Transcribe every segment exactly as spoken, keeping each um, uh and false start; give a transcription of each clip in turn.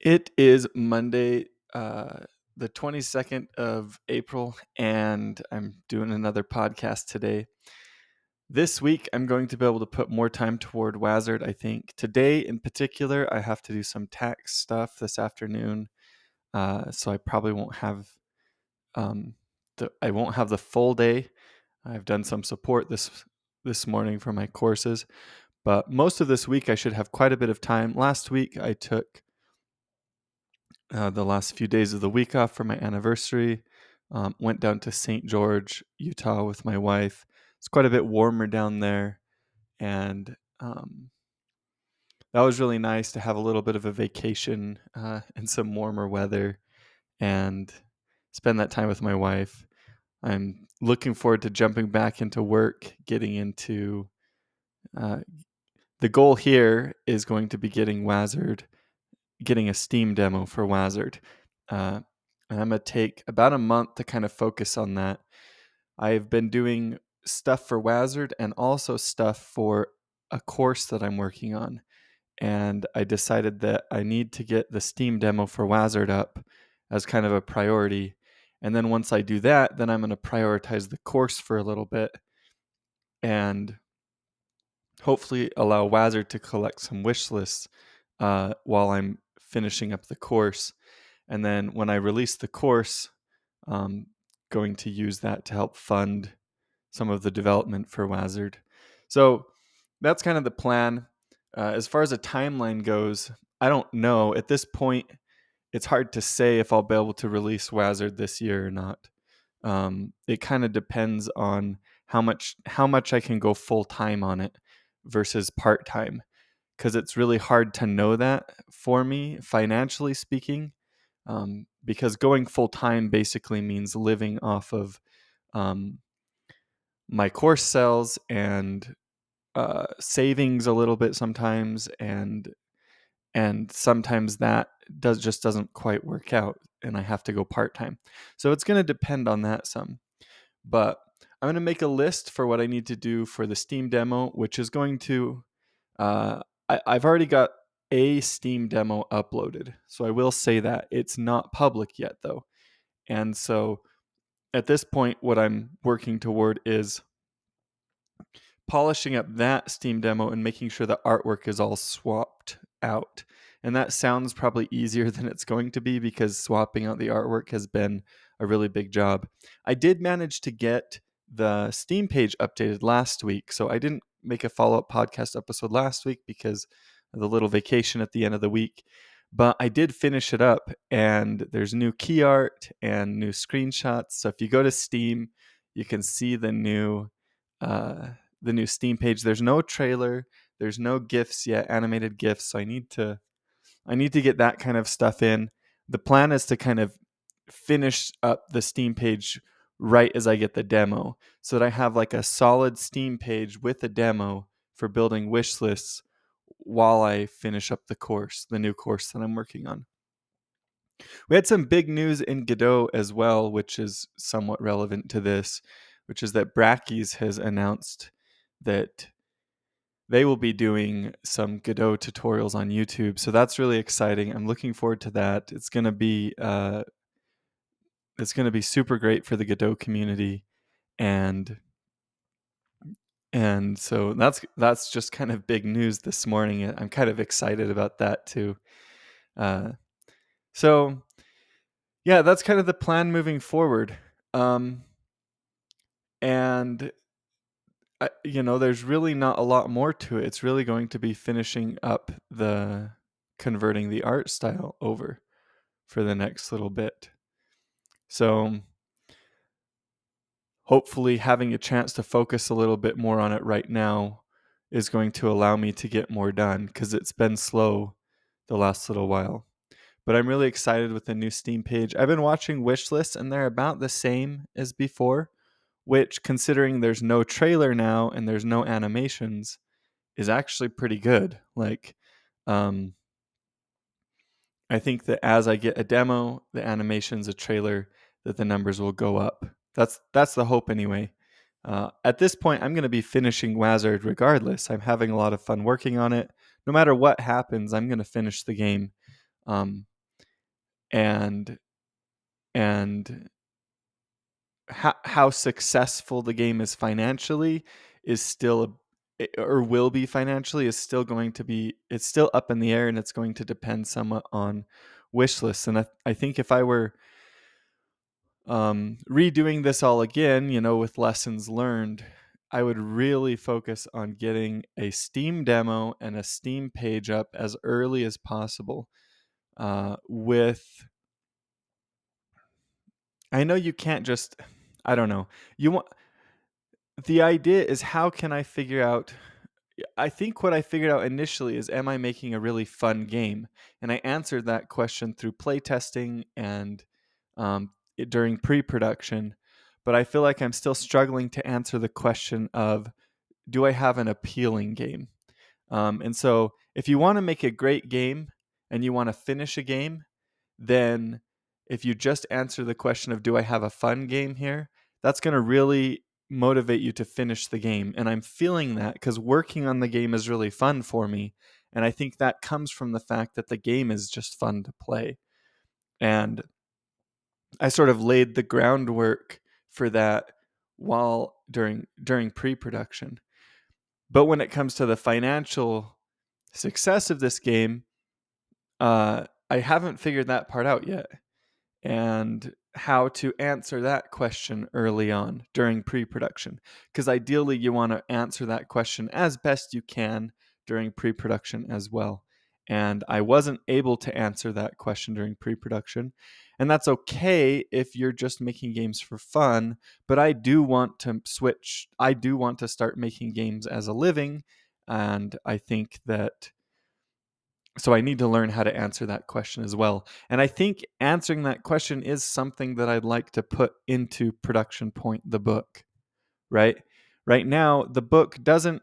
It is Monday, uh, the twenty-second of April, and I'm doing another podcast today. This week, I'm going to be able to put more time toward Wazard, I think. Today, in particular, I have to do some tax stuff this afternoon, uh, so I probably won't have um, the I won't have the full day. I've done some support this this morning for my courses, but most of this week, I should have quite a bit of time. Last week, I took Uh, the last few days of the week off for my anniversary. Um, went down to Saint George, Utah with my wife. It's quite a bit warmer down there. And um, that was really nice to have a little bit of a vacation uh, in some warmer weather and spend that time with my wife. I'm looking forward to jumping back into work, getting into uh, the goal here is going to be getting Wazard getting a Steam demo for Wazard. Uh, and I'm going to take about a month to kind of focus on that. I've been doing stuff for Wazard and also stuff for a course that I'm working on. And I decided that I need to get the Steam demo for Wazard up as kind of a priority. And then once I do that, then I'm going to prioritize the course for a little bit and hopefully allow Wazard to collect some wish lists uh, while I'm finishing up the course. And then when I release the course, um, going to use that to help fund some of the development for Wazard. So that's kind of the plan. Uh, as far as a timeline goes, I don't know. At this point, it's hard to say if I'll be able to release Wazard this year or not. Um, it kind of depends on how much how much I can go full time on it versus part time, because it's really hard to know that for me financially speaking. Um, because going full time basically means living off of um, my course sales and uh, savings a little bit sometimes, and and sometimes that does just doesn't quite work out, and I have to go part time. So it's going to depend on that some. But I'm going to make a list for what I need to do for the Steam demo, which is going to uh, I, I've already got a Steam demo uploaded. So I will say that. It's not public yet, though. And so at this point, what I'm working toward is polishing up that Steam demo and making sure the artwork is all swapped out. And that sounds probably easier than it's going to be because swapping out the artwork has been a really big job. I did manage to get the Steam page updated last week, so I didn't make a follow-up podcast episode last week because of the little vacation at the end of the week. But I did finish it up, and there's new key art and new screenshots. So if you go to Steam, you can see the new uh, the new Steam page. There's no trailer, there's no GIFs yet, animated GIFs. So I need to I need to get that kind of stuff in. The plan is to kind of finish up the Steam page right as I get the demo, so that I have like a solid Steam page with a demo for building wish lists while I finish up the course, the new course that I'm working on. We had some big news in Godot as well, which is somewhat relevant to this, which is that Brackeys has announced that they will be doing some Godot tutorials on YouTube. So that's really exciting. I'm looking forward to that. It's going to be uh, it's going to be super great for the Godot community, and and so that's that's just kind of big news this morning. I'm kind of excited about that too. Uh, so yeah, that's kind of the plan moving forward. Um, and I, you know, there's really not a lot more to it. It's really going to be finishing up the converting the art style over for the next little bit. So hopefully having a chance to focus a little bit more on it right now is going to allow me to get more done, because it's been slow the last little while. But I'm really excited with the new Steam page. I've been watching wish lists, and they're about the same as before, which, considering there's no trailer now and there's no animations, is actually pretty good. Like, um, I think that as I get a demo, the animations, a trailer, that the numbers will go up. That's that's the hope anyway. Uh, at this point, I'm going to be finishing Wazard regardless. I'm having a lot of fun working on it. No matter what happens, I'm going to finish the game. Um, and and how how successful the game is financially is still a, or will be financially is still going to be it's still up in the air, and it's going to depend somewhat on wish lists. And I, I think if I were um, redoing this all again, you know, with lessons learned, I would really focus on getting a Steam demo and a Steam page up as early as possible. Uh, with, I know you can't just, I don't know. You want, the idea is how can I figure out, I think what I figured out initially is, am I making a really fun game? And I answered that question through playtesting and um, it, during pre-production. But I feel like I'm still struggling to answer the question of, do I have an appealing game? Um, and so if you want to make a great game and you want to finish a game, then if you just answer the question of, do I have a fun game here? That's going to really motivate you to finish the game. And I'm feeling that because working on the game is really fun for me. And I think that comes from the fact that the game is just fun to play. And I sort of laid the groundwork for that while during during pre-production. But when it comes to the financial success of this game, uh, I haven't figured that part out yet, and how to answer that question early on during pre-production. Because ideally, you want to answer that question as best you can during pre-production as well. And I wasn't able to answer that question during pre-production. And that's okay if you're just making games for fun, but I do want to switch. I do want to start making games as a living. And I think that so I need to learn how to answer that question as well. And I think answering that question is something that I'd like to put into Production Point, the book, right? Right now, the book doesn't,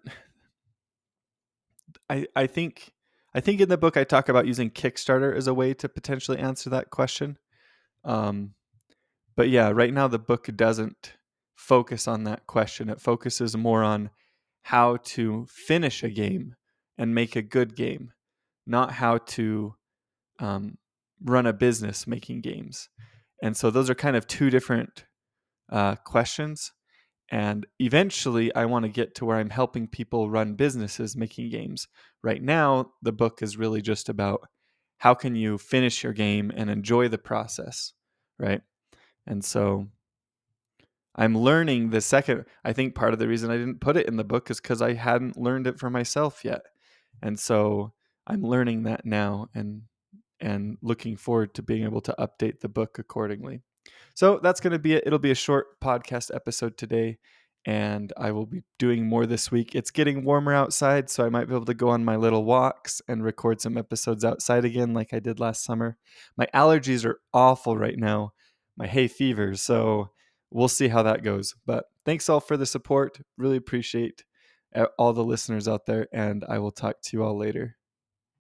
I, I think, I think in the book I talk about using Kickstarter as a way to potentially answer that question. Um, but yeah, right now the book doesn't focus on that question. It focuses more on how to finish a game and make a good game, not how to um, run a business making games. And so those are kind of two different uh, questions. And eventually, I want to get to where I'm helping people run businesses making games. Right now, the book is really just about how can you finish your game and enjoy the process, right? And so I'm learning the second. I think part of the reason I didn't put it in the book is because I hadn't learned it for myself yet. And so I'm learning that now, and and looking forward to being able to update the book accordingly. So that's going to be it. It'll be a short podcast episode today, and I will be doing more this week. It's getting warmer outside, so I might be able to go on my little walks and record some episodes outside again like I did last summer. My allergies are awful right now, my hay fever, so we'll see how that goes. But thanks all for the support. Really appreciate all the listeners out there, and I will talk to you all later.